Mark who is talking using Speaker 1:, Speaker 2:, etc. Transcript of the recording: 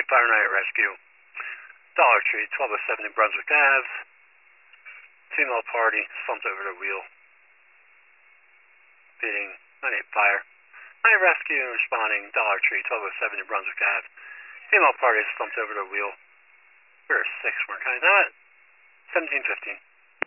Speaker 1: Fire Night Rescue. Dollar Tree, 1207 New Brunswick Ave. Female party slumped over the wheel. Beating 98 Fire. Night Rescue responding. Dollar Tree, 1207 New Brunswick Ave. Female party slumped over the wheel. We're 6 more times. 1715.